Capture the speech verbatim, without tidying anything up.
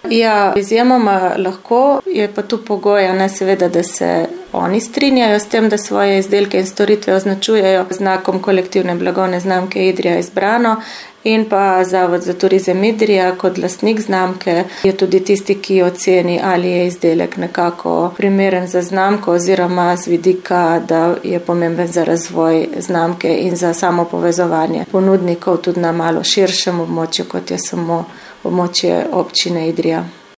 Ja, izjemoma lahko, je pa tu pogoj, ne seveda, da se oni strinjajo s tem, da svoje izdelke in storitve označujejo znakom kolektivne blagovne znamke Idrija Izbrano, in pa Zavod za turizem Idrija kot lastnik znamke je tudi tisti, ki oceni, ali je izdelek nekako primeren za znamko oziroma z vidika, da je pomemben za razvoj znamke in za samo povezovanje ponudnikov tudi na malo širšem območju, kot je samo območje občine Idrija.